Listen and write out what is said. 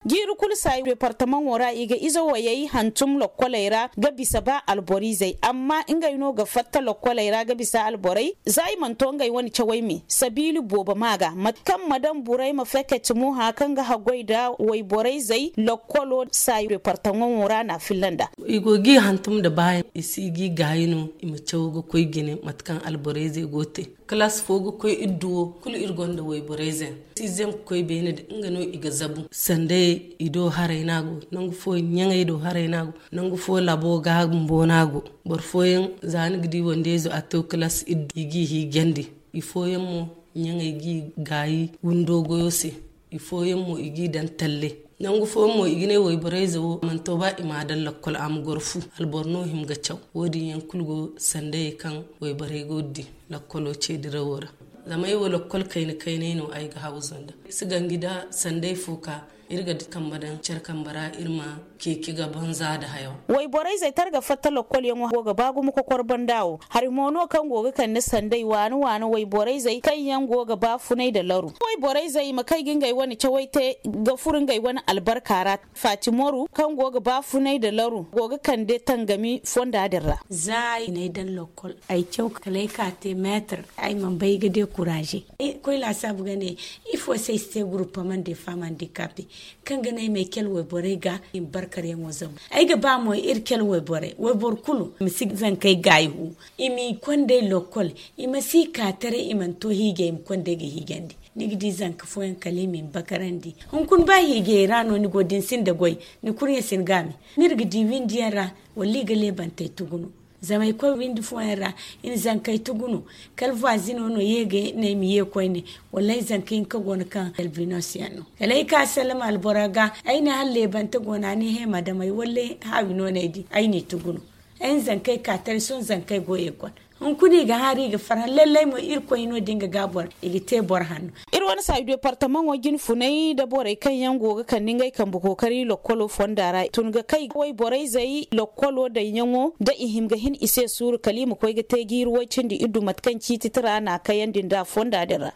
giru kul sai departement wora iga izo wayayi hantum lokolera ga bisa ba alborizai amma inga ino ga fatta lokolera ga bisa alborai zai man to ngai wani chawai me sabili boba maga matkan madan burai mafaka tumu hakan ga hagwai da wai borai zai lokolo sai departement wora na finlanda igo gi hantum da bayan isi gi gayinu ima chawgo koy gine matkan alborai zai gote class fogo koy idduwo kul irgonda wai borai zai sizem koy bene de ngano iga zabu sande ido harainago nangu fo nyanga ido harainago nangu fo labo ga mbonago bor foyen zani gidi wondezo ato class igi hi gendi ifoyen mo nyanga igi gayi wundogo yose ifoyen mo igi dan talle nangu fo mo igine woy borezo man toba imadan lakkol am gorfu alborno him gachaw wodi yan kulgo sande kan woy borego di lakkolo cedira wora zamai wo lakkol kayne no ay ga hawzanda sigangida sande fuka irga kambadan cerkambara irma keke ga banza da hayo wai borai zai targa fatta lokol yan goga bagu muko korban dawo har mono kan goga kan ni sandai wani wai borai zai kan yan goga ba funai da laru wai borai zai makai gingai wani chawaite ga furin gai wani albarkara fatimoru kan goga ba funai da laru goga kan de tangami fonda dirra zai ne dan lokol ai chau kalai ka te meter ai man bai ga de courage koi la sabu gane ifo sai ste groupement de femmes handicapées kan gane mai kelwe bore ga in barkar yan wazam ai ga ba mu kel we bor kulu misig zan kai gaihu imi konde lokol imi si ka tare iman to hige im konde ga higandi nigdi zan ka foyan kalimin bakarandi hun kun ba hige rano ni godin sin da goy ni kurye sin gami nirgidi windiyara walli ga leban tay tugunu zamai ko windu fuera in zan kai tugunu kal voisine no yege ne mi ye ko ne wallahi zan kai ka gona kan albinosiano kalai ka salama alboraga aina halle ban ta gona ni he madamai wallahi hawi no ne di aini tugunu en zan kai ka tar son zan kai goye kon hun kuni ga hari ga faran lallai mo irko ino dinga gabor igite bor hanno wani sa departement wagin funai da borai kan yango ga kan ningai kan bu kokari lokolo fondara tun ga kai wai borai zai lokolo da yango da ihim ga hin ise sur kalimu koi ga tegi ruwacin da idu matkan ci titira na kayan dinda fonda dira